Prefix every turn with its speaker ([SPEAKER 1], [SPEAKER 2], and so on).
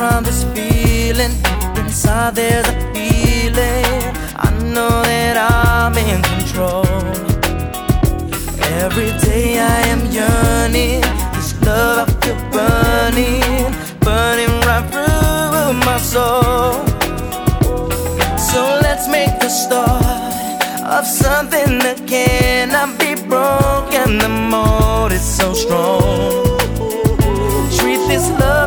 [SPEAKER 1] from this feeling. Inside there's a feeling. I know that I'm in control. Every day I am yearning. This love I feel burning, burning right through my soul. So let's make the start of something that cannot be broken. The mold is so strong. Treat this love